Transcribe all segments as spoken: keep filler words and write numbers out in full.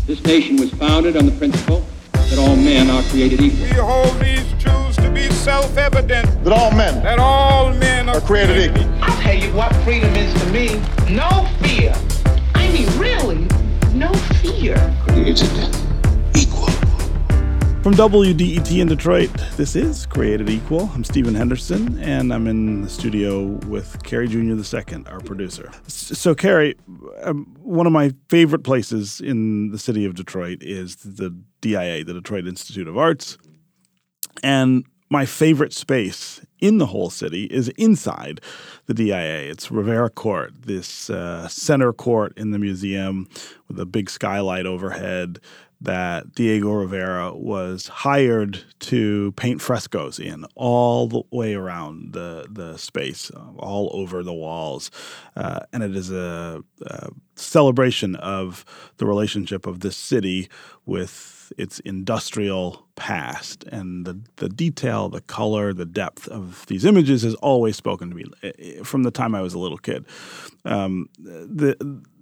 This nation was founded on the principle that all men are created equal. We hold these truths to be self-evident. That all men. That all men are, are created, created equal. I'll tell you what freedom is to me. No fear. I mean, really, no fear. Created equal. From W D E T in Detroit, this is Created Equal. I'm Stephen Henderson, and I'm in the studio with Carrie Junior the Second, our producer. So, Carrie, um, one of my favorite places in the city of Detroit is the D I A, the Detroit Institute of Arts. And my favorite space in the whole city is inside the D I A. It's Rivera Court, this uh, center court in the museum with a big skylight overhead that Diego Rivera was hired to paint frescoes in all the way around the the space, uh, all over the walls. Uh, and it is a, a celebration of the relationship of this city with its industrial past. And the, the detail, the color, the depth of these images has always spoken to me from the time I was a little kid. Um, the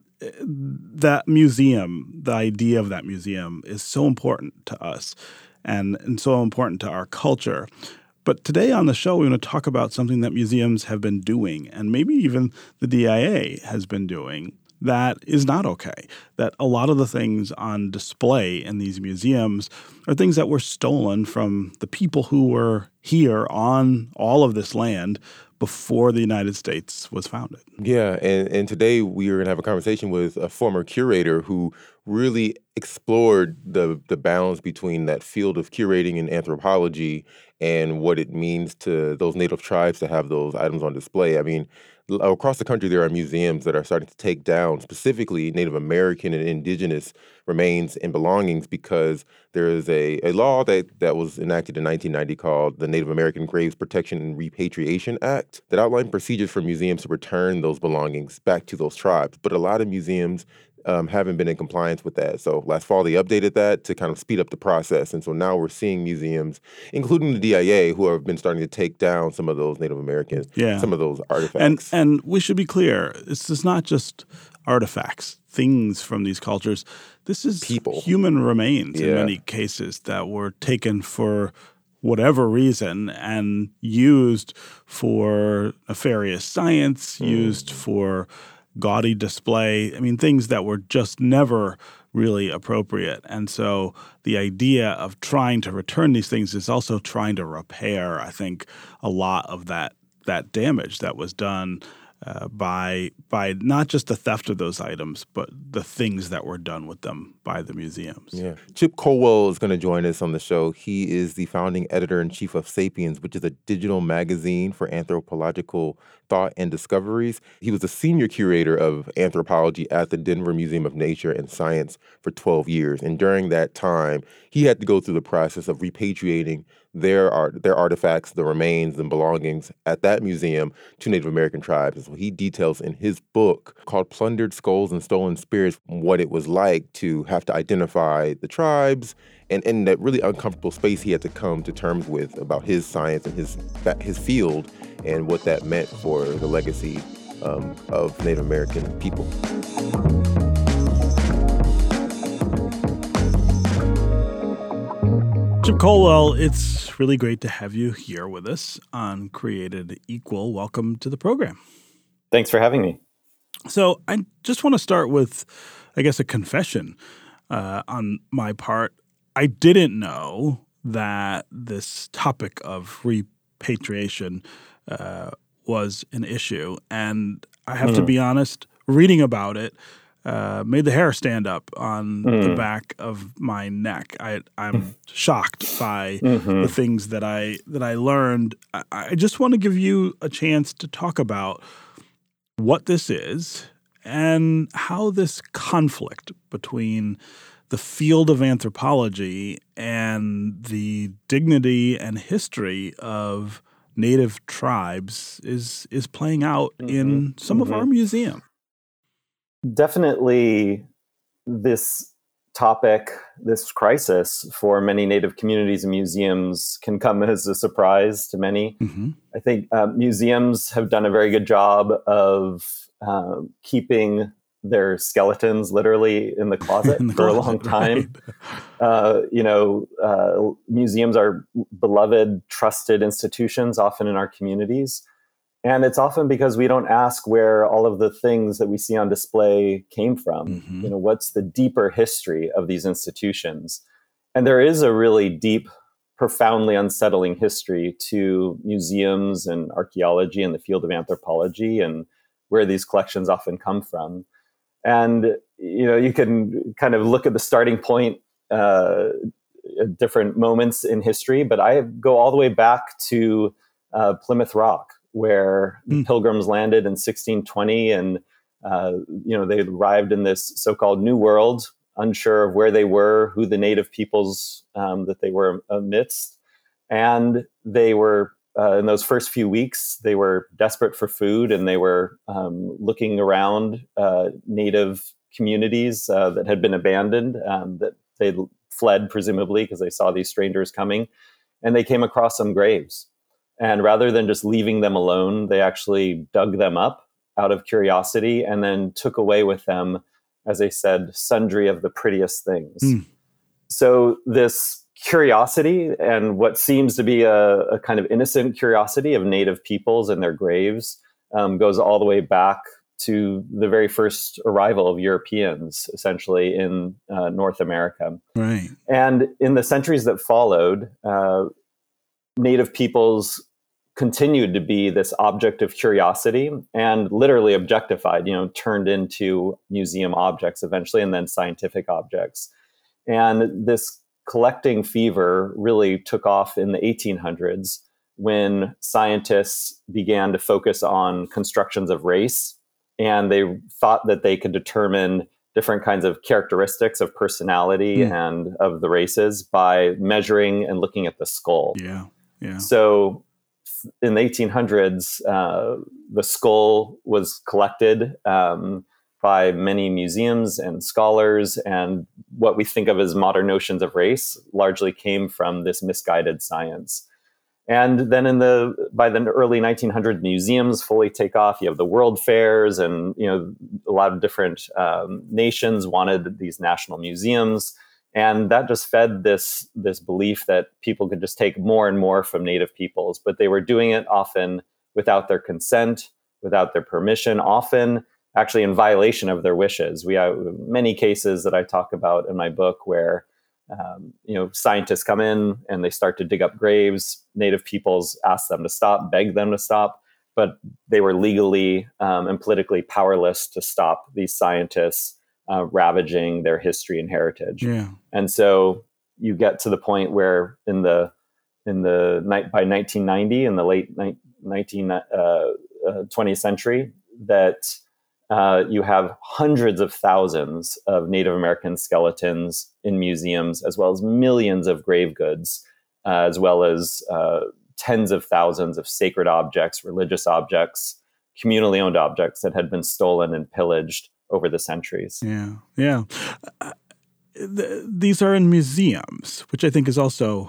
That museum, the idea of that museum is so important to us and, and so important to our culture. But today on the show, we want to talk about something that museums have been doing, and maybe even the D I A has been doing, that is not okay. That a lot of the things on display in these museums are things that were stolen from the people who were here on all of this land before the United States was founded. Yeah, and, and today we are going to have a conversation with a former curator who really explored the the balance between that field of curating and anthropology and what it means to those native tribes to have those items on display. I mean, across the country, there are museums that are starting to take down specifically Native American and indigenous remains and belongings because there is a, a law that, that was enacted in nineteen ninety called the Native American Graves Protection and Repatriation Act that outlined procedures for museums to return those belongings back to those tribes. But a lot of museums Um, haven't been in compliance with that. So last fall, they updated that to kind of speed up the process. And so now we're seeing museums, including the D I A, who have been starting to take down some of those Native American, yeah. some of those artifacts. And, and we should be clear, this is not just artifacts, things from these cultures. This is people, human remains yeah. in many cases that were taken for whatever reason and used for nefarious science, mm. used for gaudy display. I mean, things that were just never really appropriate. And so the idea of trying to return these things is also trying to repair, I think, a lot of that that damage that was done uh, by by not just the theft of those items, but the things that were done with them by the museums. Yeah. Chip Colwell is going to join us on the show. He is the founding editor-in-chief of Sapiens, which is a digital magazine for anthropological thought and discoveries. He was a senior curator of anthropology at the Denver Museum of Nature and Science for twelve years. And during that time, he had to go through the process of repatriating their art, their artifacts, the remains and belongings at that museum to Native American tribes. And so he details in his book called Plundered Skulls and Stolen Spirits what it was like to have to identify the tribes and in that really uncomfortable space he had to come to terms with about his science and his his field and what that meant for the legacy um, of Native American people. Chip Colwell, it's really great to have you here with us on Created Equal. Welcome to the program. Thanks for having me. So I just want to start with, I guess, a confession uh, on my part. I didn't know that this topic of repatriation uh, was an issue. And I have mm. to be honest, reading about it uh, made the hair stand up on mm. the back of my neck. I, I'm shocked by mm-hmm. the things that I that I learned. I, I just want to give you a chance to talk about what this is and how this conflict between the field of anthropology and the dignity and history of Native tribes is is playing out mm-hmm. in some mm-hmm. of our museums. Definitely this topic, this crisis for many Native communities and museums can come as a surprise to many. Mm-hmm. I think uh, museums have done a very good job of uh, keeping their skeletons literally in the closet In the for closet, a long time. right. Uh, you know, uh, museums are beloved, trusted institutions, often in our communities. And it's often because we don't ask where all of the things that we see on display came from. Mm-hmm. You know, what's the deeper history of these institutions? And there is a really deep, profoundly unsettling history to museums and archaeology and the field of anthropology and where these collections often come from. And, you know, you can kind of look at the starting point uh, at different moments in history, but I go all the way back to uh, Plymouth Rock, where the Mm. Pilgrims landed in sixteen twenty, and uh, you know they arrived in this so-called New World, unsure of where they were, who the native peoples um, that they were amidst, and they were uh, in those first few weeks they were desperate for food, and they were um, looking around uh, native communities uh, that had been abandoned, um, that they fled presumably because they saw these strangers coming, and they came across some graves. And rather than just leaving them alone, they actually dug them up out of curiosity and then took away with them, as they said, sundry of the prettiest things. Mm. So this curiosity and what seems to be a, a kind of innocent curiosity of native peoples and their graves um, goes all the way back to the very first arrival of Europeans, essentially, in uh, North America. Right. And in the centuries that followed, uh, native peoples continued to be this object of curiosity and literally objectified, you know, turned into museum objects eventually, and then scientific objects. And this collecting fever really took off in the eighteen hundreds when scientists began to focus on constructions of race, and they thought that they could determine different kinds of characteristics of personality mm. and of the races by measuring and looking at the skull. Yeah. Yeah. So in the eighteen hundreds, uh, the skull was collected um, by many museums and scholars, and what we think of as modern notions of race largely came from this misguided science. And then in the by the early nineteen hundreds, museums fully take off. You have the world fairs, and you know a lot of different um, nations wanted these national museums. And that just fed this, this belief that people could just take more and more from native peoples, but they were doing it often without their consent, without their permission, often actually in violation of their wishes. We have many cases that I talk about in my book where um, you know scientists come in and they start to dig up graves. Native peoples ask them to stop, beg them to stop, but they were legally um, and politically powerless to stop these scientists Uh, ravaging their history and heritage. Yeah. And so you get to the point where in the in the night by nineteen ninety, in the late ni- nineteen uh, uh, twentieth century, that uh, you have hundreds of thousands of Native American skeletons in museums, as well as millions of grave goods, uh, as well as uh, tens of thousands of sacred objects, religious objects, communally owned objects that had been stolen and pillaged over the centuries. Yeah, yeah. Uh, th- these are in museums, which I think is also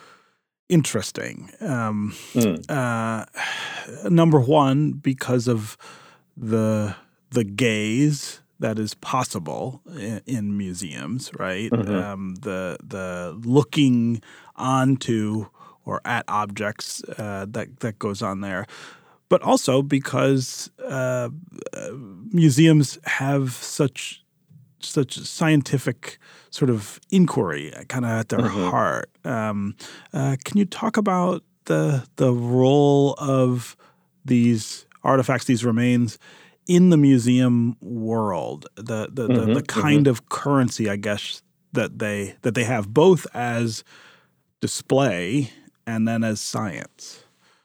interesting. Um, mm. uh, number one, because of the the gaze that is possible in, in museums, right? Mm-hmm. Um, the the looking onto or at objects uh, that that goes on there. But also because uh, uh, museums have such such scientific sort of inquiry kind of at their mm-hmm. heart. Um, uh, can you talk about the the role of these artifacts, these remains, in the museum world? The the, mm-hmm. the, the kind mm-hmm. of currency, I guess, that they that they have, both as display and then as science.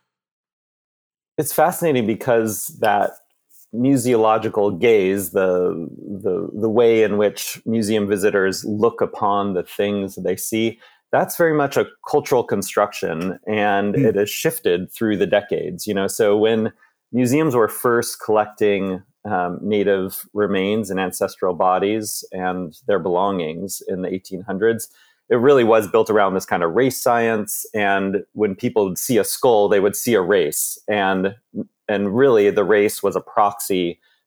It's fascinating because that museological gaze, the, the the way in which museum visitors look upon the things that they see, that's very much a cultural construction, and mm. it has shifted through the decades. You know, so when museums were first collecting um, native remains and ancestral bodies and their belongings in the eighteen hundreds, it really was built around this kind of race science. And when people would see a skull, they would see a race. And, and really the race was a proxy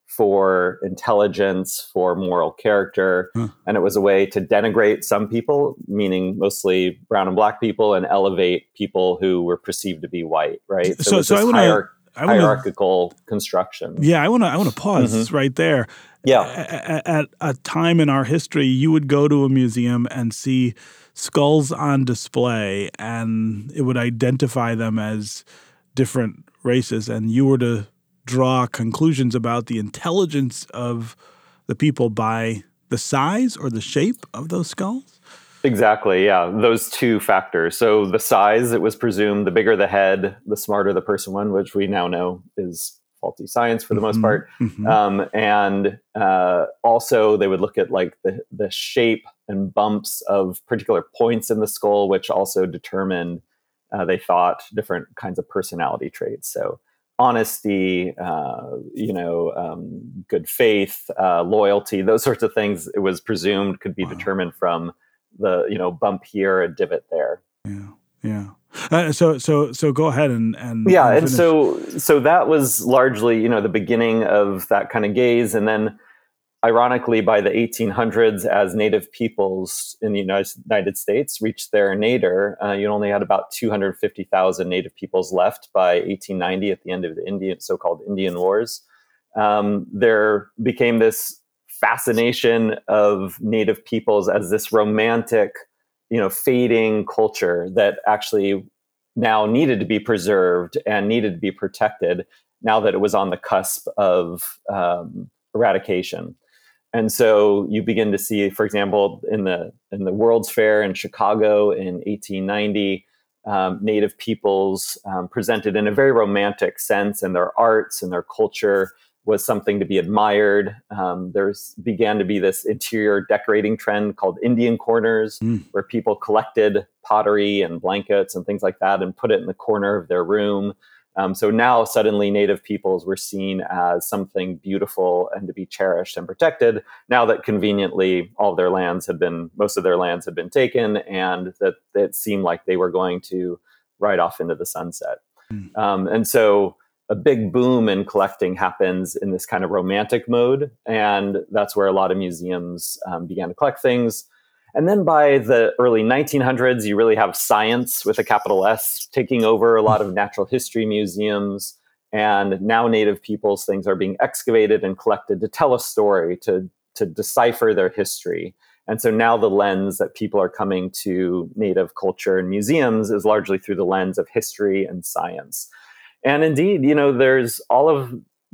for intelligence, for moral character. Huh. And it was a way to denigrate some people, meaning mostly brown and black people, and elevate people who were perceived to be white, right? So, So- it was so this I wanna- hierarch- I wanna- hierarchical construction. Yeah, I want to I want to pause Mhm. right there. Yeah. At, at a time in our history, you would go to a museum and see skulls on display, and it would identify them as different races, and you were to draw conclusions about the intelligence of the people by the size or the shape of those skulls? Exactly, yeah. Those two factors. So the size, it was presumed the bigger the head, the smarter the person won, which we now know is faulty science for the most Mhm, part. mhm. Um, and uh, also they would look at like the, the shape and bumps of particular points in the skull, which also determined, uh, they thought, different kinds of personality traits. So honesty, uh, you know, um, good faith, uh, loyalty, those sorts of things, it was presumed could be Wow. determined from the, you know, bump here, a divot there. Yeah, yeah. Uh, so so so go ahead and and Yeah, and and finish. so so that was largely, you know, the beginning of that kind of gaze. And then ironically, by the eighteen hundreds, as native peoples in the United United States reached their nadir, uh, you only had about two hundred fifty thousand native peoples left by eighteen ninety, at the end of the Indian so-called Indian Wars. Um, there became this fascination of native peoples as this romantic, you know, fading culture that actually now needed to be preserved and needed to be protected now that it was on the cusp of um, eradication. And so you begin to see, for example, in the in the World's Fair in Chicago in eighteen ninety, um, Native peoples um, presented in a very romantic sense, and their arts and their culture was something to be admired. Um, there began to be this interior decorating trend called Indian corners, Mm. where people collected pottery and blankets and things like that and put it in the corner of their room. Um, so now suddenly Native peoples were seen as something beautiful and to be cherished and protected, now that conveniently all of their lands had been, most of their lands had been taken, and that it seemed like they were going to ride off into the sunset. Mm. Um, and so a big boom in collecting happens in this kind of romantic mode. And that's where a lot of museums um, began to collect things. And then by the early nineteen hundreds, you really have science with a capital S taking over a lot of natural history museums. And now Native peoples' things are being excavated and collected to tell a story, to, to decipher their history. And so now the lens that people are coming to Native culture and museums is largely through the lens of history and science. And indeed, you know, there's all of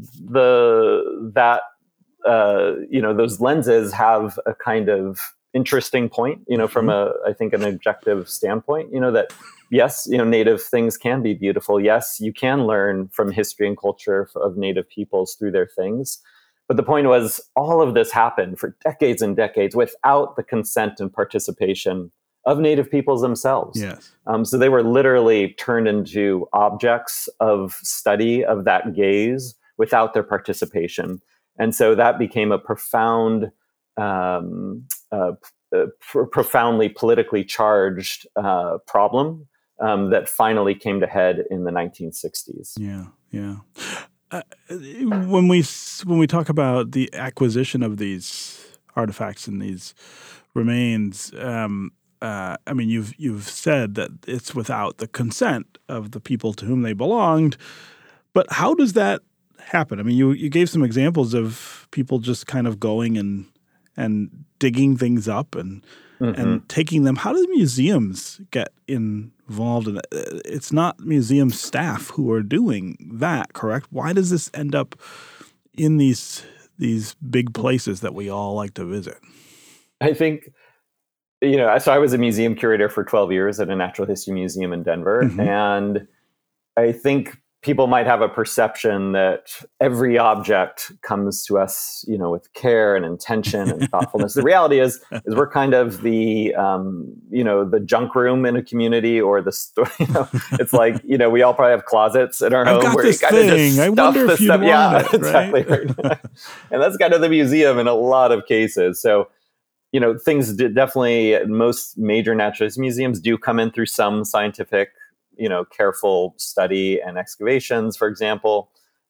the, that, uh, you know, those lenses have a kind of interesting point, you know, from a, I think, an objective standpoint, you know, that yes, you know, Native things can be beautiful. Yes, you can learn from history and culture of Native peoples through their things. But the point was, all of this happened for decades and decades without the consent and participation of Native peoples themselves. Yes. Um, so they were literally turned into objects of study of that gaze without their participation. And so that became a profound, um, uh, uh, pr- profoundly politically charged uh, problem um, that finally came to head in the nineteen sixties. Yeah, yeah. Uh, when we s- when we talk about the acquisition of these artifacts and these remains, um, uh, I mean, you've you've said that it's without the consent of the people to whom they belonged, but how does that happen? I mean, you you gave some examples of people just kind of going and and digging things up and Mm-hmm. and taking them. How do museums get involved in it? It's not museum staff who are doing that, correct? Why does this end up in these these big places that we all like to visit? I think, you know, so I was a museum curator for twelve years at a natural history museum in Denver. Mm-hmm. And I think people might have a perception that every object comes to us, you know, with care and intention and thoughtfulness. The reality is, is we're kind of the, um, you know, the junk room in a community, or the store. You know, it's like, you know, we all probably have closets in our I've home got where this you kind of thing. just I stuff wonder the if you'd stuff. want Yeah, it, right? exactly. Right. And that's kind of the museum in a lot of cases. So, you know, things did definitely, most major naturalist museums do come in through some scientific, you know, careful study and excavations, for example.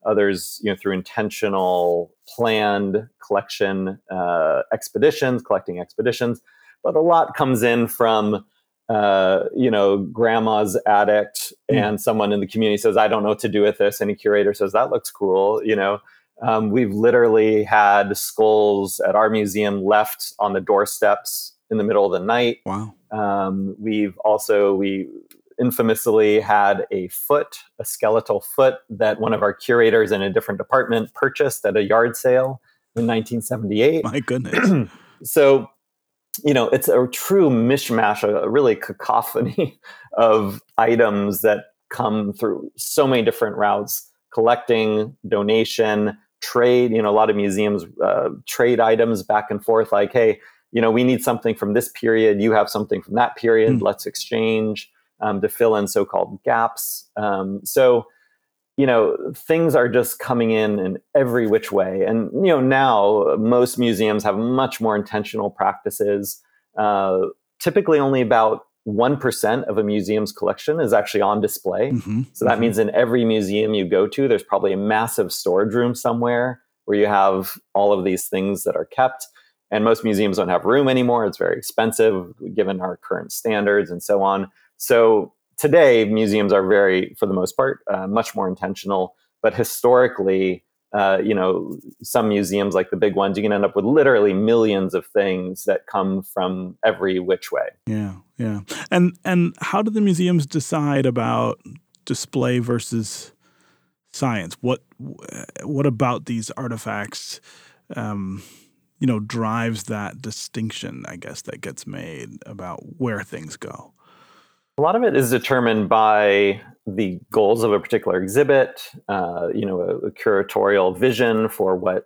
others, you know, through intentional, planned collection uh, expeditions, collecting expeditions. But a lot comes in from, uh, you know, grandma's attic, mm. and someone in the community says, I don't know what to do with this. And a curator says, that looks cool. You know, um, we've literally had skulls at our museum left on the doorsteps in the middle of the night. Wow. Um, we've also, we infamously had a foot, a skeletal foot that one of our curators in a different department purchased at a yard sale in nineteen seventy-eight. My goodness. So, you know, it's a true mishmash, a really cacophony of items that come through so many different routes: collecting, donation, trade. You know, a lot of museums uh, trade items back and forth, like, hey, you know, we need something from this period, you have something from that period, mm. let's exchange, um, to fill in so-called gaps. Um, so, you know, things are just coming in in every which way. And, you know, now most museums have much more intentional practices. Uh, typically only about one percent of a museum's collection is actually on display. Mm-hmm. So that mm-hmm. means in every museum you go to, there's probably a massive storage room somewhere where you have all of these things that are kept. And most museums don't have room anymore. It's very expensive given our current standards and so on. So today, museums are very, for the most part, uh, much more intentional. But historically, uh, you know, some museums like the big ones, you can end up with literally millions of things that come from every which way. Yeah, yeah. And and how do the museums decide about display versus science? What what about these artifacts, um, you know, drives that distinction, I guess, that gets made about where things go? A lot of it is determined by the goals of a particular exhibit, uh, you know, a, a curatorial vision for what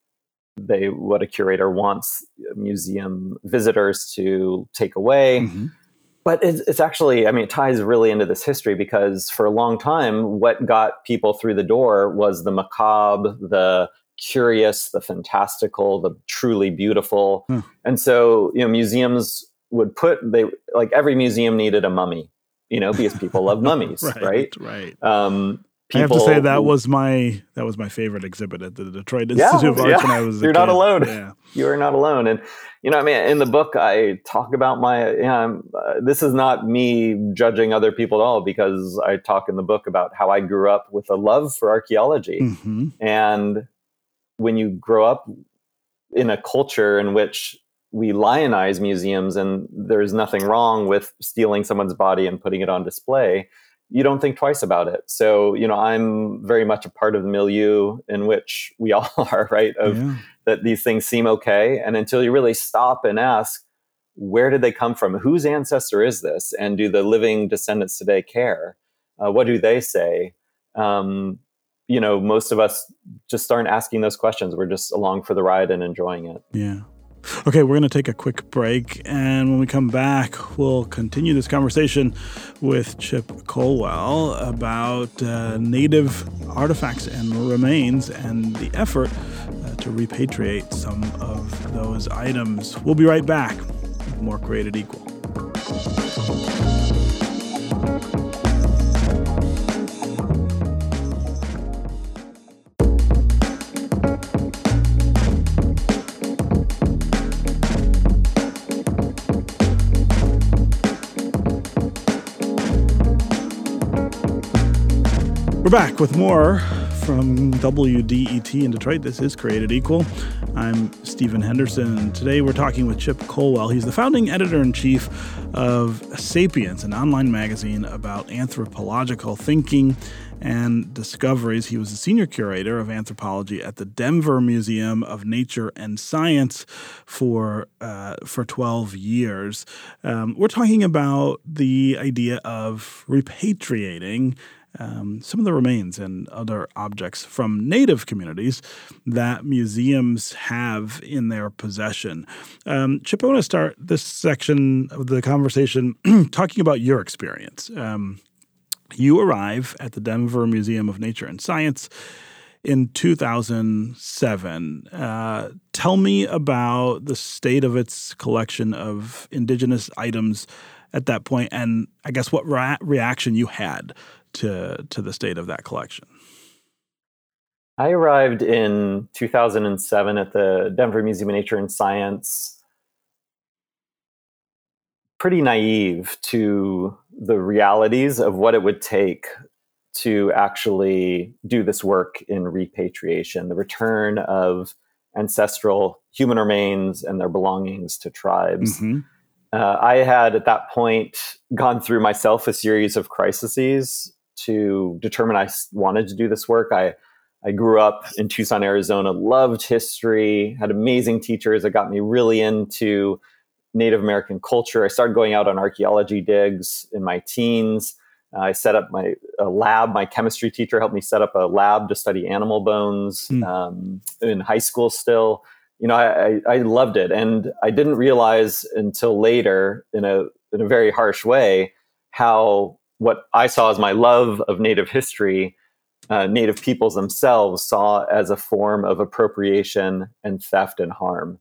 they, what a curator wants museum visitors to take away. Mm-hmm. But it's, it's actually, I mean, it ties really into this history, because for a long time, what got people through the door was the macabre, the curious, the fantastical, the truly beautiful. Mm. And so, you know, museums would put, they like every museum needed a mummy, you know, because people love mummies, right? Right. right. Um, people, I have to say that was my that was my favorite exhibit at the Detroit Institute yeah, of Arts yeah. when I was a You're kid. not alone. Yeah. You are not alone. And you know, I mean, in the book, I talk about my. You know, uh, this is not me judging other people at all, because I talk in the book about how I grew up with a love for archaeology, mm-hmm. and when you grow up in a culture in which we lionize museums and there's nothing wrong with stealing someone's body and putting it on display, you don't think twice about it. So, you know, I'm very much a part of the milieu in which we all are, right? Of yeah. that these things seem okay. And until you really stop and ask, where did they come from? Whose ancestor is this? And do the living descendants today care? Uh, what do they say? Um, you know, most of us just aren't asking those questions. We're just along for the ride and enjoying it. Yeah. Okay, we're going to take a quick break, and when we come back, we'll continue this conversation with Chip Colwell about uh, native artifacts and remains and the effort uh, to repatriate some of those items. We'll be right back with more Created Equal. We're back with more from W D E T in Detroit. This is Created Equal. I'm Stephen Henderson. Today we're talking with Chip Colwell. He's the founding editor-in-chief of Sapiens, an online magazine about anthropological thinking and discoveries. He was the senior curator of anthropology at the Denver Museum of Nature and Science for uh, for twelve years. Um, we're talking about the idea of repatriating Um, some of the remains and other objects from native communities that museums have in their possession. Um, Chip, I want to start this section of the conversation talking about your experience. Um, you arrive at the Denver Museum of Nature and Science in two thousand seven. Uh, tell me about the state of its collection of indigenous items at that point, and I guess what re- reaction you had to to the state of that collection. I arrived in two thousand seven at the Denver Museum of Nature and Science, pretty naive to the realities of what it would take to actually do this work in repatriation, the return of ancestral human remains and their belongings to tribes. Mm-hmm. Uh, I had at that point gone through myself a series of crises to determine I wanted to do this work. I, I grew up in Tucson, Arizona, loved history, had amazing teachers that got me really into Native American culture. I started going out on archaeology digs in my teens. Uh, I set up my a lab. My chemistry teacher helped me set up a lab to study animal bones mm. um, in high school still. You know, I, I loved it. And I didn't realize until later in a in a very harsh way how what I saw as my love of Native history, uh, Native peoples themselves saw as a form of appropriation and theft and harm.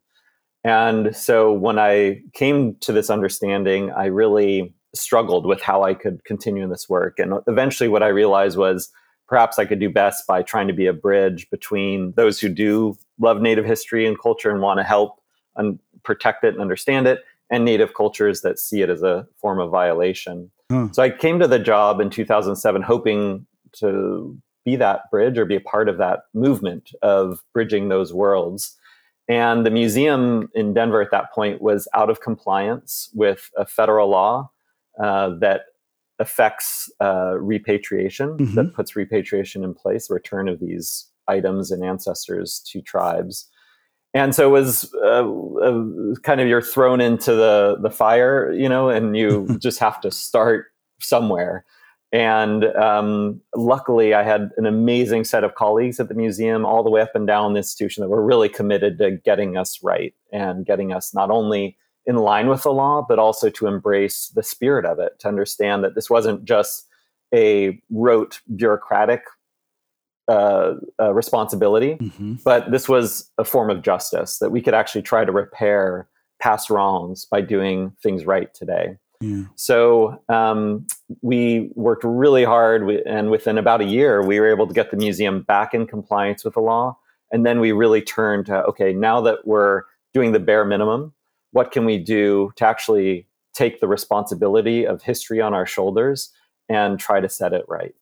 And so when I came to this understanding, I really struggled with how I could continue in this work. And eventually what I realized was perhaps I could do best by trying to be a bridge between those who do love Native history and culture and want to help and protect it and understand it, and Native cultures that see it as a form of violation. Hmm. So I came to the job in two thousand seven hoping to be that bridge or be a part of that movement of bridging those worlds. And the museum in Denver at that point was out of compliance with a federal law uh, that affects uh, repatriation, mm-hmm. that puts repatriation in place, the return of these items and ancestors to tribes. And so it was uh, uh, kind of you're thrown into the, the fire, you know, and you just have to start somewhere. And um, luckily, I had an amazing set of colleagues at the museum all the way up and down the institution that were really committed to getting us right and getting us not only in line with the law, but also to embrace the spirit of it, to understand that this wasn't just a rote bureaucratic uh, uh, responsibility, mm-hmm. but this was a form of justice, that we could actually try to repair past wrongs by doing things right today. Yeah. So um, we worked really hard, we, and within about a year, we were able to get the museum back in compliance with the law. And then we really turned to, okay, now that we're doing the bare minimum, what can we do to actually take the responsibility of history on our shoulders and try to set it right?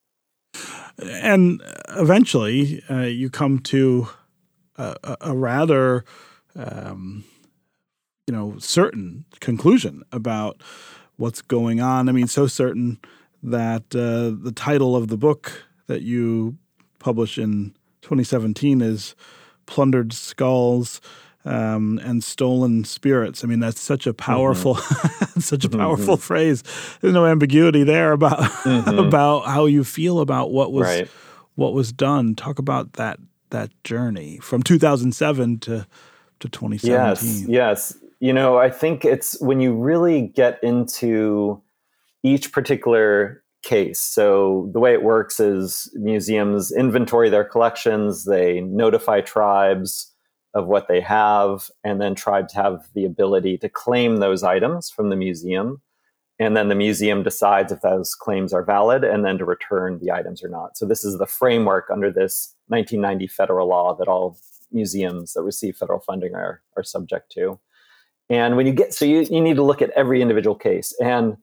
And eventually, uh, you come to a, a rather, um, you know, certain conclusion about what's going on. I mean, so certain that uh, the title of the book that you published in twenty seventeen is "Plundered Skulls um, and Stolen Spirits." I mean, that's such a powerful, mm-hmm. such a powerful mm-hmm. phrase. There's no ambiguity there about mm-hmm. about how you feel about what was right. what was done. Talk about that that journey from two thousand seven to to twenty seventeen. Yes, yes. You know, I think it's when you really get into each particular case. So the way it works is museums inventory their collections, they notify tribes of what they have, and then tribes have the ability to claim those items from the museum. And then the museum decides if those claims are valid and then to return the items or not. So this is the framework under this nineteen ninety federal law that all museums that receive federal funding are, are subject to. And when you get, so you, you need to look at every individual case. And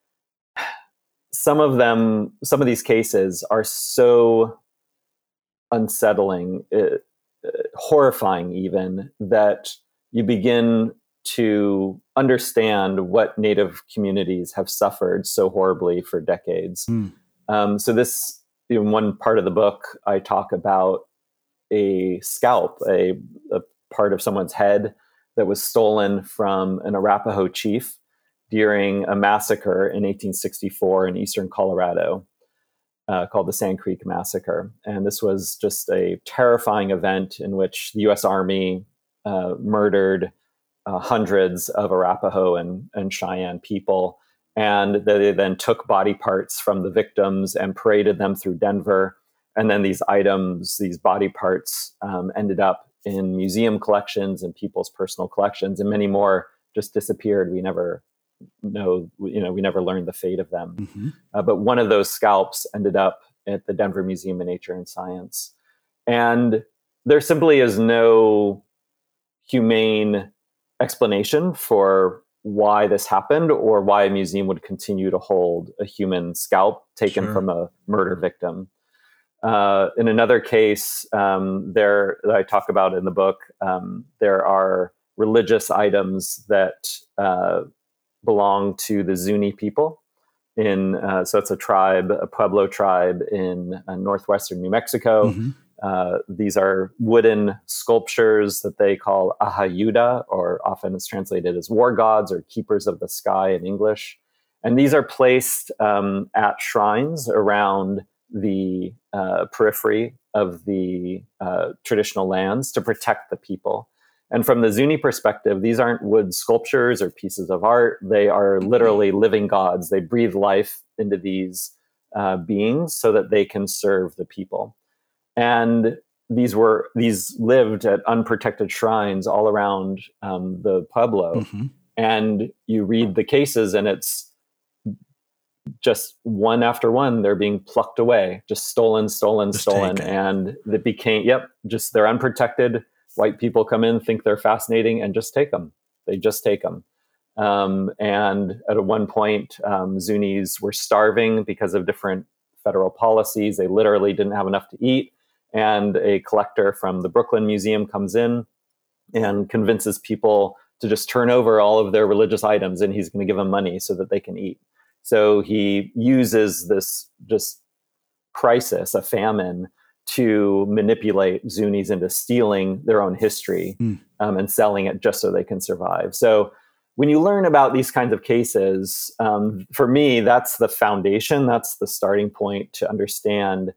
some of them, some of these cases are so unsettling, uh, uh, horrifying even, that you begin to understand what Native communities have suffered so horribly for decades. Mm. Um, so this, in one part of the book, I talk about a scalp, a, a part of someone's head that was stolen from an Arapaho chief during a massacre in eighteen sixty-four in eastern Colorado uh, called the Sand Creek Massacre. And this was just a terrifying event in which the U S Army uh, murdered uh, hundreds of Arapaho and, and Cheyenne people. And they then took body parts from the victims and paraded them through Denver. And then these items, these body parts um, ended up in museum collections and people's personal collections, and many more just disappeared. We never know, you know, we never learned the fate of them. Mm-hmm. Uh, but one of those scalps ended up at the Denver Museum of Nature and Science. And there simply is no humane explanation for why this happened or why a museum would continue to hold a human scalp taken Sure. from a murder victim. Uh, in another case, um, there that I talk about in the book, um, there are religious items that uh, belong to the Zuni people. In uh, so it's a tribe, a Pueblo tribe in uh, northwestern New Mexico. Mhm. Uh, these are wooden sculptures that they call ahayuda, or often it's translated as war gods or keepers of the sky in English. And these are placed um, at shrines around the uh, periphery of the uh, traditional lands to protect the people. And from the Zuni perspective, these aren't wood sculptures or pieces of art. They are literally living gods. They breathe life into these uh, beings so that they can serve the people. And these were these lived at unprotected shrines all around um, the Pueblo. Mm-hmm. And you read the cases, and it's just one after one, they're being plucked away, just stolen, stolen, Just stolen. taken. And it became, yep, just they're unprotected. White people come in, think they're fascinating, and just take them. They just take them. Um, and at one point, um, Zunis were starving because of different federal policies. They literally didn't have enough to eat. And a collector from the Brooklyn Museum comes in and convinces people to just turn over all of their religious items, and he's going to give them money so that they can eat. So he uses this just crisis, a famine, to manipulate Zunis into stealing their own history Mm. um, and selling it just so they can survive. So when you learn about these kinds of cases, um, for me, that's the foundation. That's the starting point to understand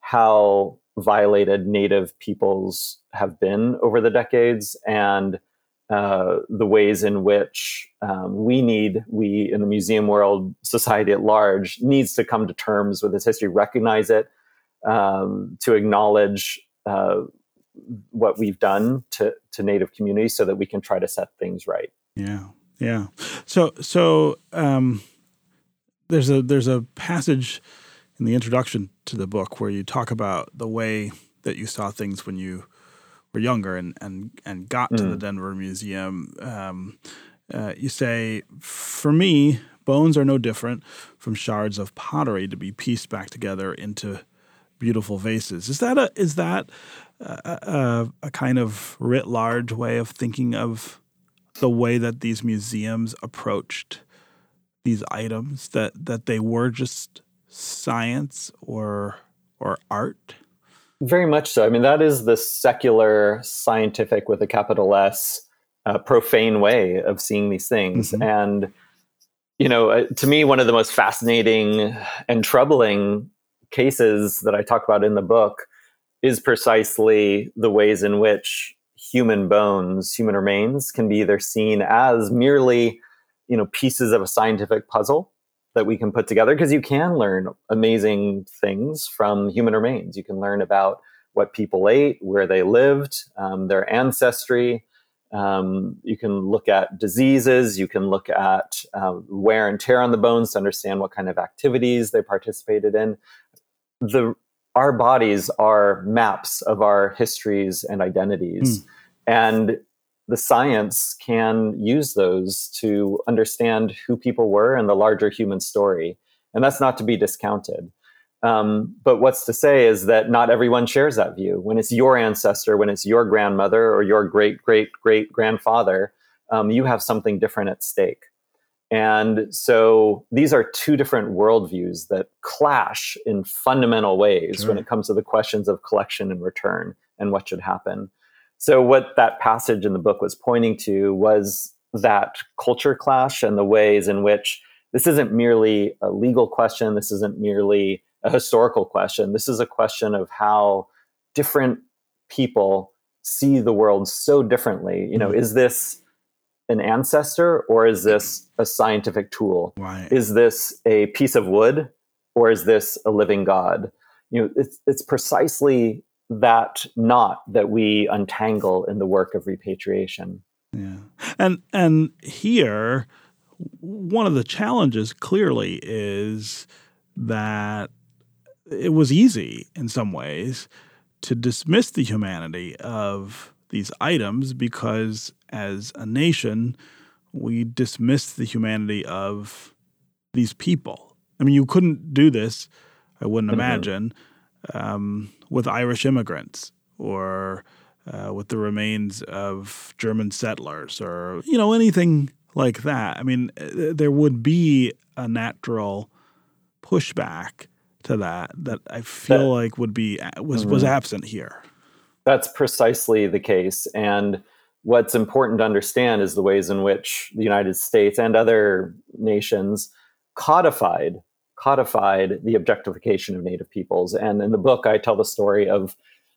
how violated Native peoples have been over the decades, and uh, the ways in which um, we need, we in the museum world, society at large, needs to come to terms with this history, recognize it, um, to acknowledge uh, what we've done to, to Native communities so that we can try to set things right. Yeah, yeah. So, so um, there's a there's a passage in the introduction to the book where you talk about the way that you saw things when you were younger and and and got to Mm. the Denver Museum. Um, uh, you say, for me, bones are no different from shards of pottery to be pieced back together into beautiful vases. Is that a is that a, a, a kind of writ large way of thinking of the way that these museums approached these items, that that they were just science or or art? Very much so. I mean, that is the secular, scientific with a capital S, uh, profane way of seeing these things. Mhm. And, you know, uh, to me, one of the most fascinating and troubling cases that I talk about in the book is precisely the ways in which human bones, human remains, can be either seen as merely, you know, pieces of a scientific puzzle that we can put together, because you can learn amazing things from human remains. You can learn about what people ate, where they lived, um, their ancestry. Um, you can look at diseases. You can look at uh, wear and tear on the bones to understand what kind of activities they participated in. The our bodies are maps of our histories and identities, Mm. and the science can use those to understand who people were and the larger human story. And that's not to be discounted. Um, but what's to say is that not everyone shares that view. When it's your ancestor, when it's your grandmother or your great, great, great grandfather, um, you have something different at stake. And so these are two different worldviews that clash in fundamental ways Sure. when it comes to the questions of collection and return and what should happen. So what that passage in the book was pointing to was that culture clash and the ways in which this isn't merely a legal question. This isn't merely a historical question. This is a question of how different people see the world so differently. You know, Mhm. is this an ancestor or is this a scientific tool? Right. Is this a piece of wood or is this a living God? You know, it's it's precisely that knot that we untangle in the work of repatriation. Yeah. And and here, one of the challenges clearly is that it was easy in some ways to dismiss the humanity of these items because as a nation, we dismiss the humanity of these people. I mean, you couldn't do this, I wouldn't mm-hmm. imagine, um, with Irish immigrants or uh, with the remains of German settlers or, you know, anything like that. I mean, there would be a natural pushback to that that I feel that, like would be was mm-hmm. was absent here. That's precisely the case. And what's important to understand is the ways in which the United States and other nations codified codified the objectification of Native peoples. And in the book, I tell the story of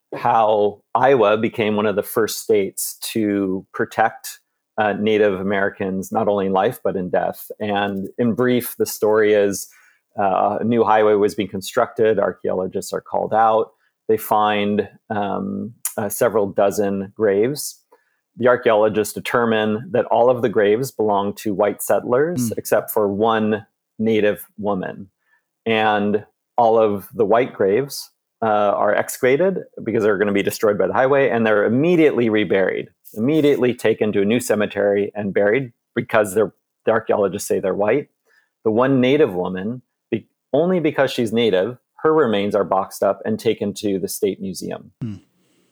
how Iowa became one of the first states to protect uh, Native Americans, not only in life, but in death. And in brief, the story is uh, a new highway was being constructed. Archaeologists are called out. They find um, uh, several dozen graves. The archaeologists determine that all of the graves belong to white settlers, mm. except for one Native woman. And all of the white graves uh, are excavated because they're going to be destroyed by the highway, and they're immediately reburied, immediately taken to a new cemetery and buried because they're, the archaeologists say they're white. The one Native woman, be, only because she's Native, her remains are boxed up and taken to the State Museum. Mm.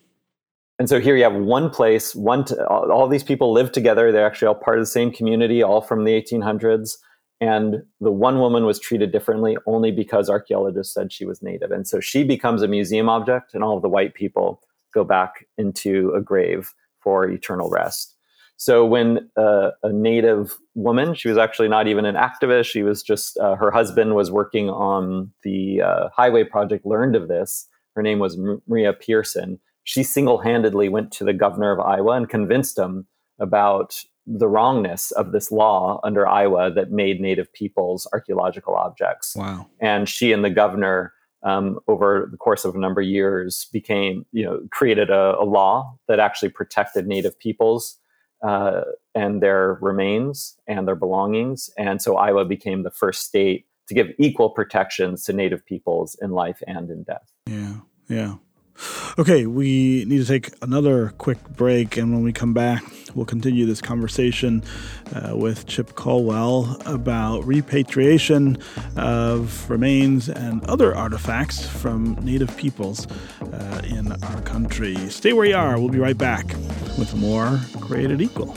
And so here you have one place, one t- all, all these people live together. They're actually all part of the same community, all from the eighteen hundreds. And the one woman was treated differently only because archaeologists said she was Native. And so she becomes a museum object, and all of the white people go back into a grave for eternal rest. So when uh, a Native woman, she was actually not even an activist, she was just, uh, her husband was working on the uh, highway project, learned of this. Her name was Maria Pearson. She single-handedly went to the governor of Iowa and convinced him about the wrongness of this law under Iowa that made Native peoples archaeological objects. Wow. And she and the governor, um, over the course of a number of years, became, you know, created a, a law that actually protected Native peoples uh, and their remains and their belongings. And so Iowa became the first state to give equal protections to Native peoples in life and in death. Yeah, yeah. Okay, we need to take another quick break, and when we come back, we'll continue this conversation uh, with Chip Colwell about repatriation of remains and other artifacts from Native peoples uh, in our country. Stay where you are. We'll be right back with more Created Equal.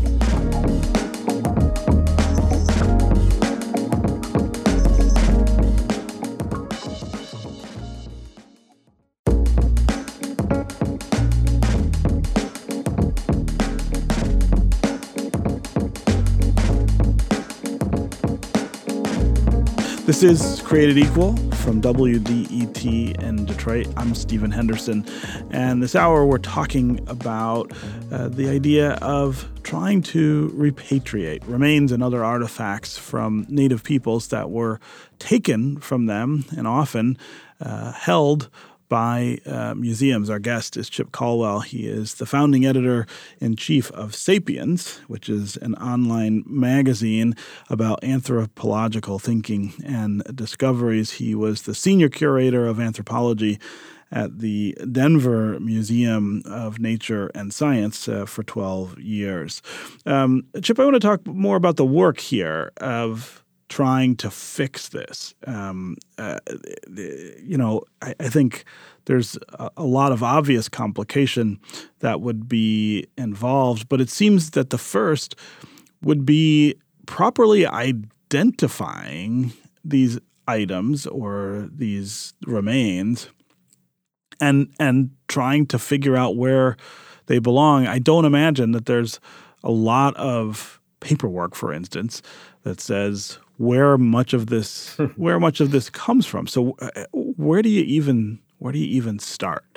This is Created Equal from W D E T in Detroit. I'm Stephen Henderson, and this hour we're talking about uh, the idea of trying to repatriate remains and other artifacts from Native peoples that were taken from them and often uh, held by uh, museums. Our guest is Chip Colwell. He is the founding editor-in-chief of Sapiens, which is an online magazine about anthropological thinking and discoveries. He was the senior curator of anthropology at the Denver Museum of Nature and Science uh, for twelve years. Um, Chip, I want to talk more about the work here of trying to fix this. Um, uh, you know, I, I think there's a, a lot of obvious complication that would be involved, but it seems that the first would be properly identifying these items or these remains and and trying to figure out where they belong. I don't imagine that there's a lot of paperwork, for instance, that says where much of this where much of this comes from. So uh, where do you even where do you even start?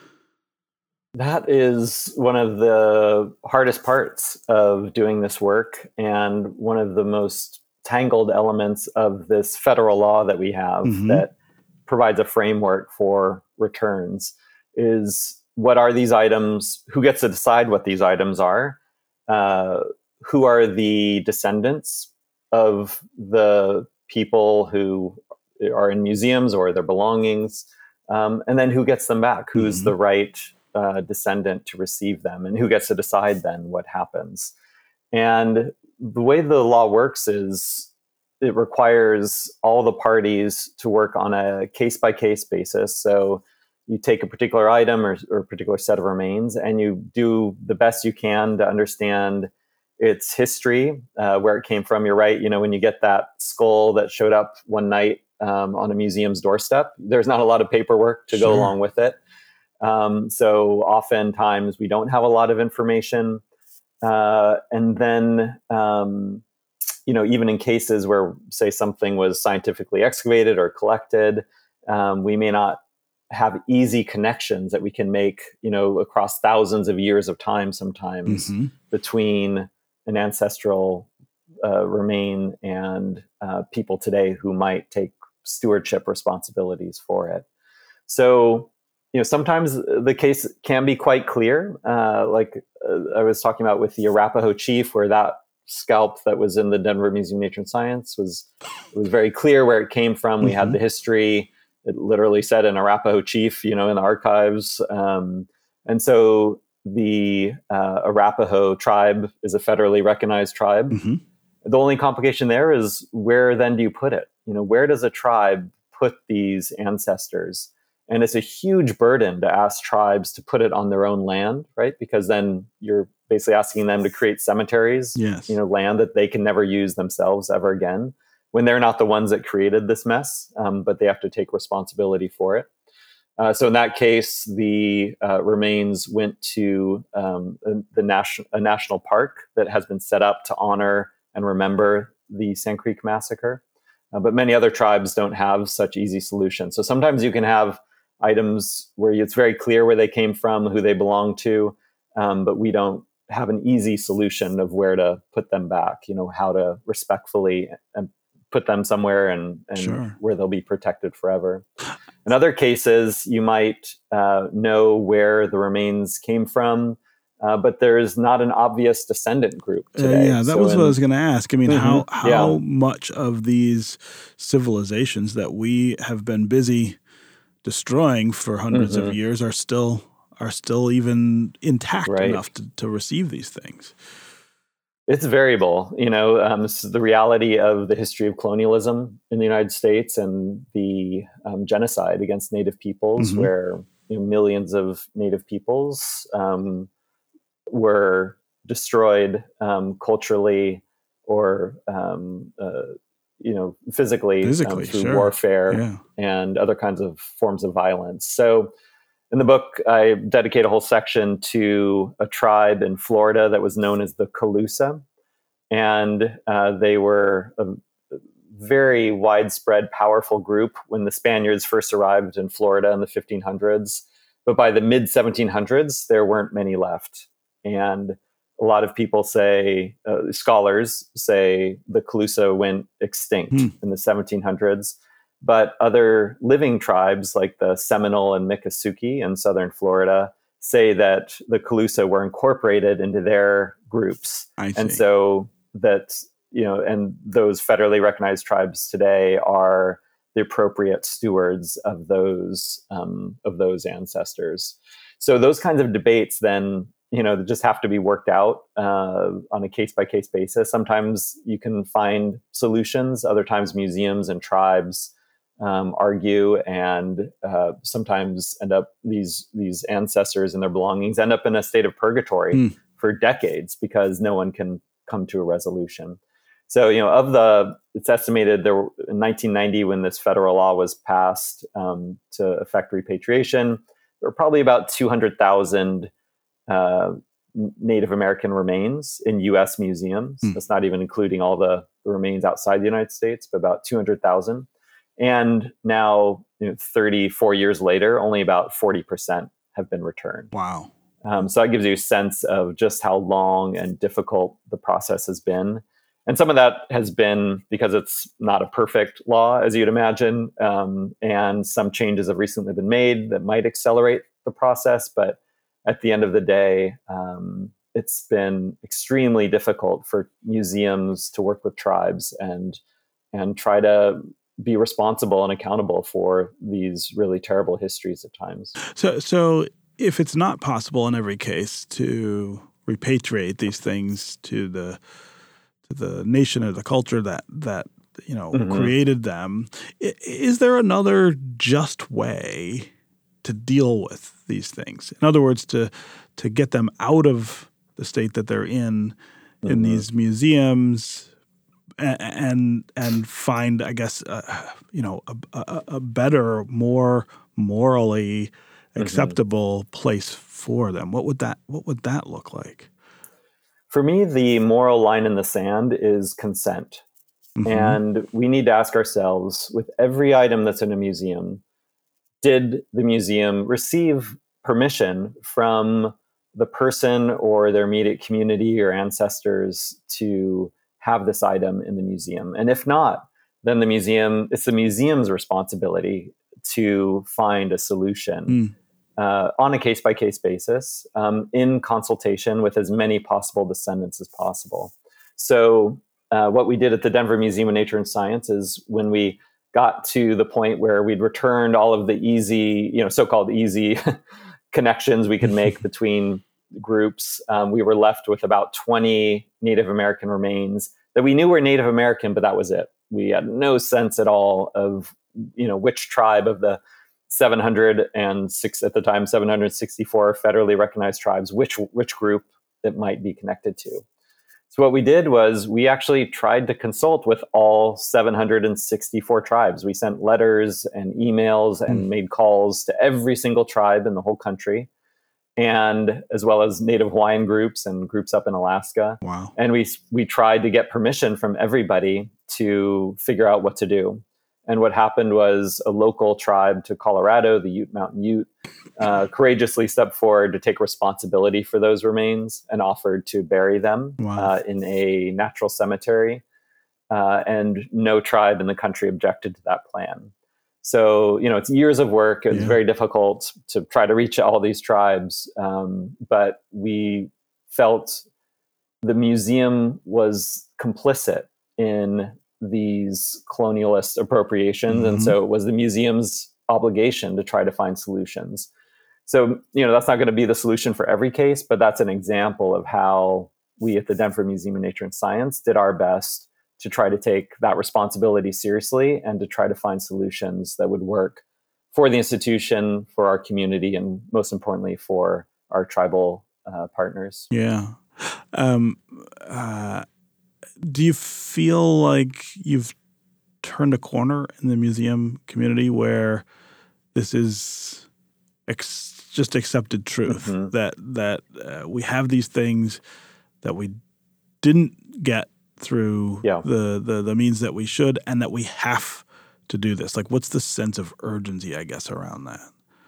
That is one of the hardest parts of doing this work, and one of the most tangled elements of this federal law that we have mm-hmm. that provides a framework for returns is what are these items, who gets to decide what these items are, uh, who are the descendants of the people who are in museums or their belongings, Um, and then who gets them back? Who's Mhm. the right uh, descendant to receive them? And who gets to decide then what happens? And the way the law works is it requires all the parties to work on a case-by-case basis. So you take a particular item or, or a particular set of remains, and you do the best you can to understand its history, uh, where it came from. You're right. You know, when you get that skull that showed up one night um, on a museum's doorstep, there's not a lot of paperwork to Sure. go along with it. Um, so oftentimes we don't have a lot of information. Uh, and then, um, you know, even in cases where, say, something was scientifically excavated or collected, um, we may not have easy connections that we can make, you know, across thousands of years of time sometimes Mhm. between an ancestral uh, remain and uh, people today who might take stewardship responsibilities for it. So, you know, sometimes the case can be quite clear. Uh, like uh, I was talking about with the Arapaho chief, where that scalp that was in the Denver Museum of Nature and Science was, it was very clear where it came from. We Mhm. had the history. It literally said an Arapaho chief, you know, in the archives. Um, and so the uh, Arapaho tribe is a federally recognized tribe. Mhm. The only complication there is, where then do you put it? You know, where does a tribe put these ancestors? And it's a huge burden to ask tribes to put it on their own land, right? Because then you're basically asking them to create cemeteries, Yes. you know, land that they can never use themselves ever again, when they're not the ones that created this mess, um, but they have to take responsibility for it. Uh, so in that case, the uh, remains went to um, the national a national park that has been set up to honor and remember the Sand Creek Massacre. Uh, but many other tribes don't have such easy solutions. So sometimes you can have items where it's very clear where they came from, who they belong to, um, but we don't have an easy solution of where to put them back, you know, how to respectfully and put them somewhere and, and Sure. where they'll be protected forever. In other cases, you might uh, know where the remains came from, uh, but there's not an obvious descendant group Uh, today. yeah, that So was in- what I was going to ask. I mean, Mhm, how how yeah. much of these civilizations that we have been busy destroying for hundreds of Mhm. years are still are still even intact Right. enough to, to receive these things? It's variable. You know, um, this is the reality of the history of colonialism in the United States and the um, genocide against Native peoples, Mhm. where you know, millions of Native peoples um, were destroyed um, culturally or um, uh, you know physically, Physically, um, through sure. warfare Yeah. and other kinds of forms of violence. So in the book, I dedicate a whole section to a tribe in Florida that was known as the Calusa. And uh, they were a very widespread, powerful group when the Spaniards first arrived in Florida in the fifteen hundreds. But by the mid seventeen hundreds, there weren't many left. And a lot of people say, uh, scholars say the Calusa went extinct Hmm. in the seventeen hundreds. But other living tribes like the Seminole and Miccosukee in southern Florida say that the Calusa were incorporated into their groups. I see. And so that, you know, and those federally recognized tribes today are the appropriate stewards of those um, of those ancestors. So those kinds of debates then, you know, just have to be worked out uh, on a case-by-case basis. Sometimes you can find solutions. Other times museums and tribes um, argue, and uh, sometimes end up these these ancestors and their belongings end up in a state of purgatory Hmm. for decades because no one can come to a resolution. So, you know, of the, it's estimated there were, in nineteen ninety, when this federal law was passed um, to affect repatriation, there were probably about two hundred thousand uh, Native American remains in U S museums. Hmm. That's not even including all the, the remains outside the United States, but about two hundred thousand. And now, you know, thirty-four years later, only about forty percent have been returned. Wow. Um, so that gives you a sense of just how long and difficult the process has been. And some of that has been because it's not a perfect law, as you'd imagine. Um, and some changes have recently been made that might accelerate the process. But at the end of the day, um, it's been extremely difficult for museums to work with tribes and and try to be responsible and accountable for these really terrible histories at times. So, so if it's not possible in every case to repatriate these things to the to the nation or the culture that that you know mm-hmm. created them, is there another just way to deal with these things? In other words, to to get them out of the state that they're in in mm-hmm. these museums, and and, and find, I guess, uh, you know, a, a, a better, more morally acceptable mm-hmm. place for them. What would that What would that look like? For me, the moral line in the sand is consent. Mm-hmm. And we need to ask ourselves, with every item that's in a museum, did the museum receive permission from the person or their immediate community or ancestors to have this item in the museum? And if not, then the museum, it's the museum's responsibility to find a solution mm. uh, on a case-by-case basis, um, in consultation with as many possible descendants as possible. So uh, what we did at the Denver Museum of Nature and Science is, when we got to the point where we'd returned all of the easy, you know, so-called easy connections we could make between groups, um, we were left with about twenty Native American remains that we knew were Native American, but that was it. We had no sense at all of, you know, which tribe of the seven hundred six at the time, seven hundred sixty-four federally recognized tribes, which which group it might be connected to. So what we did was we actually tried to consult with all seven hundred sixty-four tribes. We sent letters and emails and mm. made calls to every single tribe in the whole country, and as well as Native Hawaiian groups and groups up in Alaska. Wow. And we we tried to get permission from everybody to figure out what to do. And what happened was a local tribe to Colorado, the Ute Mountain Ute, uh, courageously stepped forward to take responsibility for those remains and offered to bury them wow. uh, in a natural cemetery. Uh, and no tribe in the country objected to that plan. So, you know, it's years of work. It's yeah. very difficult to try to reach all these tribes. Um, but we felt the museum was complicit in these colonialist appropriations. Mm-hmm. And so it was the museum's obligation to try to find solutions. So, you know, that's not going to be the solution for every case, but that's an example of how we at the Denver Museum of Nature and Science did our best to try to take that responsibility seriously and to try to find solutions that would work for the institution, for our community, and most importantly, for our tribal uh, partners. Yeah. Um, uh, do you feel like you've turned a corner in the museum community where this is ex- just accepted truth, mm-hmm. that that uh, we have these things that we didn't get through yeah. the, the the means that we should, and that we have to do this? Like, what's the sense of urgency, I guess, around that?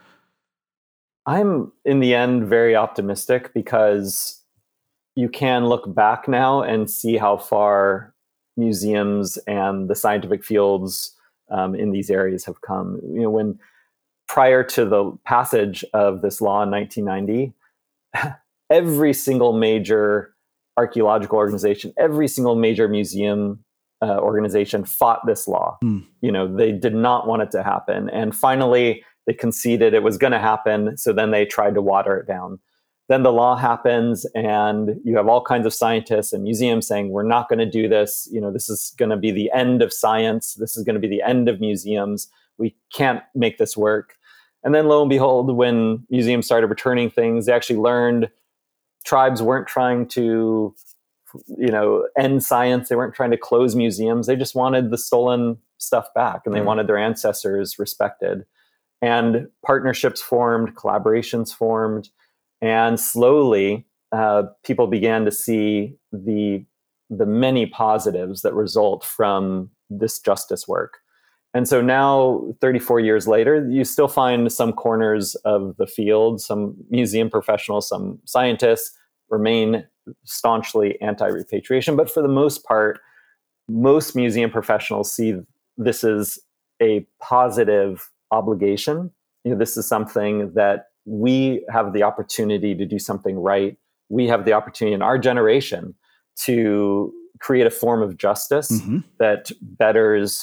I'm, in the end, very optimistic, because you can look back now and see how far museums and the scientific fields um, in these areas have come. You know, when prior to the passage of this law in nineteen ninety, every single major archaeological organization, every single major museum uh, organization fought this law. Mm. You know, they did not want it to happen. And finally, they conceded it was going to happen. So then they tried to water it down. Then the law happens, and you have all kinds of scientists and museums saying, we're not going to do this. You know, this is going to be the end of science. This is going to be the end of museums. We can't make this work. And then lo and behold, when museums started returning things, they actually learned tribes weren't trying to, you know, end science. They weren't trying to close museums. They just wanted the stolen stuff back, and they mm. wanted their ancestors respected. And partnerships formed, collaborations formed. And slowly, uh, people began to see the the many positives that result from this justice work. And so now, thirty-four years later, you still find some corners of the field, some museum professionals, some scientists remain staunchly anti-repatriation. But for the most part, most museum professionals see this as a positive obligation. You know, this is something that we have the opportunity to do something right. We have the opportunity in our generation to create a form of justice mm-hmm. that betters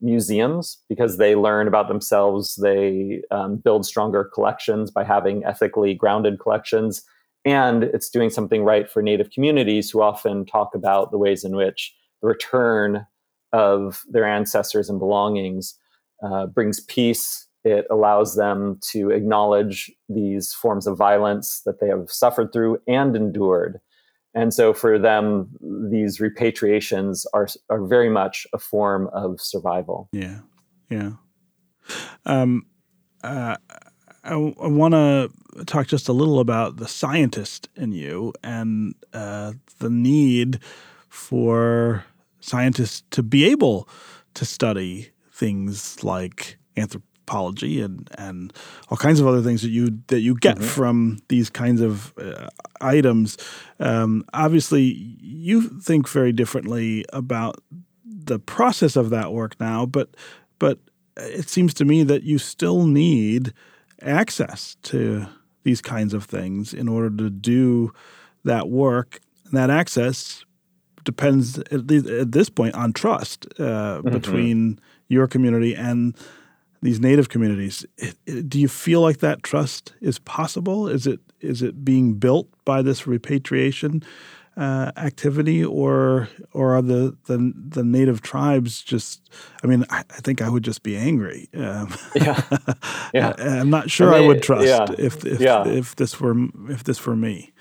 museums because they learn about themselves. They um, build stronger collections by having ethically grounded collections. And it's doing something right for Native communities who often talk about the ways in which the return of their ancestors and belongings uh, brings peace. It allows them to acknowledge these forms of violence that they have suffered through and endured. And so for them, these repatriations are are very much a form of survival. Yeah, yeah. Um, uh, I, I want to talk just a little about the scientist in you and uh, the need for scientists to be able to study things like anthropology and, and all kinds of other things that you that you get mm-hmm. from these kinds of uh, items. Um, obviously, you think very differently about the process of that work now, but but it seems to me that you still need access to these kinds of things in order to do that work. And that access depends, at least at this point, on trust uh, mm-hmm. between your community and these Native communities. It, it, do you feel like that trust is possible? Is it is it being built by this repatriation uh, activity, or or are the, the the Native tribes just? I mean, I, I think I would just be angry. Um, yeah, yeah. I'm not sure I, mean, I would trust yeah. if if, yeah. if this were if this were me.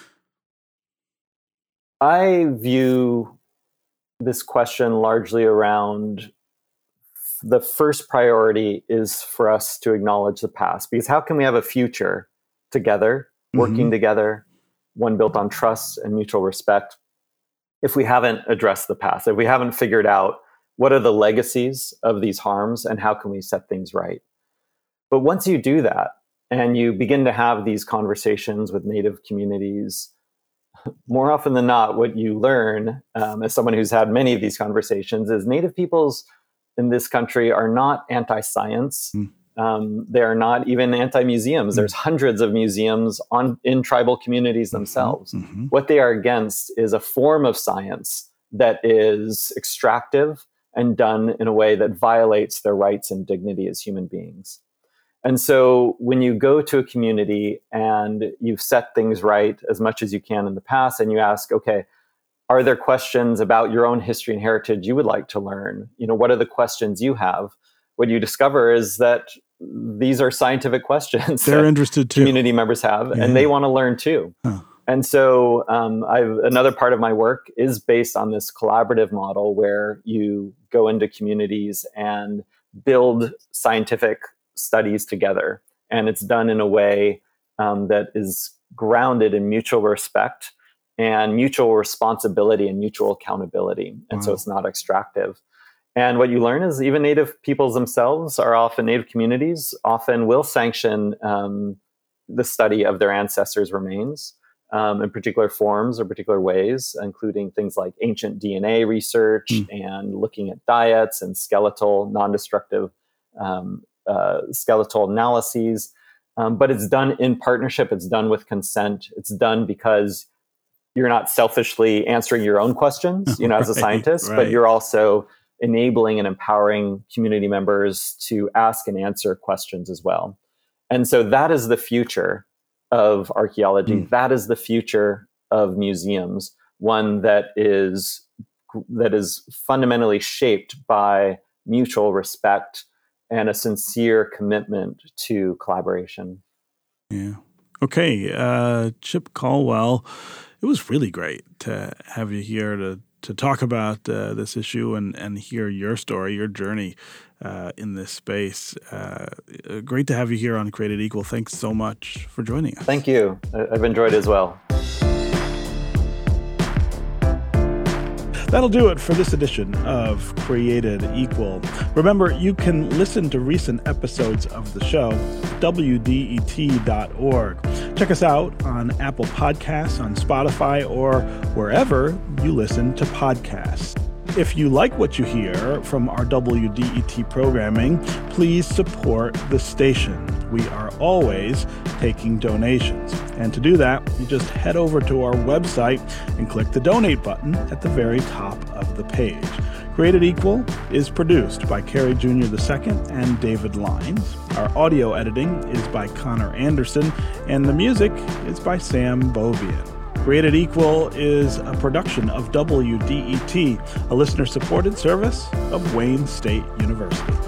I view this question largely around the first priority is for us to acknowledge the past, because how can we have a future together, working mm-hmm. together, one built on trust and mutual respect, if we haven't addressed the past, if we haven't figured out what are the legacies of these harms and how can we set things right? But once you do that and you begin to have these conversations with Native communities, more often than not, what you learn um, as someone who's had many of these conversations is Native peoples in this country are not anti-science. Mm. Um, they are not even anti-museums. Mm. There's hundreds of museums on in tribal communities themselves. Mm-hmm. What they are against is a form of science that is extractive and done in a way that violates their rights and dignity as human beings. And so when you go to a community and you've set things right as much as you can in the past, and you ask, okay, are there questions about your own history and heritage you would like to learn? You know, what are the questions you have? What you discover is that these are scientific questions. They're interested too. Community members have, yeah. and they want to learn too. Huh. And so um, I've, another part of my work is based on this collaborative model where you go into communities and build scientific studies together. And it's done in a way um, that is grounded in mutual respect and mutual responsibility and mutual accountability. And wow. so it's not extractive. And what you learn is even Native peoples themselves are often, Native communities often will sanction um, the study of their ancestors' remains um, in particular forms or particular ways, including things like ancient D N A research mm. and looking at diets and skeletal, non-destructive um, uh, skeletal analyses. Um, but it's done in partnership. It's done with consent. It's done because you're not selfishly answering your own questions, you know, as a scientist, right. but you're also enabling and empowering community members to ask and answer questions as well. And so that is the future of archaeology. Mm. That is the future of museums, one that is that is fundamentally shaped by mutual respect and a sincere commitment to collaboration. Yeah. Okay. Uh, Chip Caldwell, it was really great to have you here to to talk about uh, this issue and, and hear your story, your journey uh, in this space. Uh, great to have you here on Created Equal. Thanks so much for joining us. Thank you. I've enjoyed it as well. That'll do it for this edition of Created Equal. Remember, you can listen to recent episodes of the show at W D E T dot org. Check us out on Apple Podcasts, on Spotify, or wherever you listen to podcasts. If you like what you hear from our W D E T programming, please support the station. We are always taking donations. And to do that, you just head over to our website and click the donate button at the very top of the page. Created Equal is produced by Carey Junior the second and David Lines. Our audio editing is by Connor Anderson, and the music is by Sam Bovian. Created Equal is a production of W D E T, a listener-supported service of Wayne State University.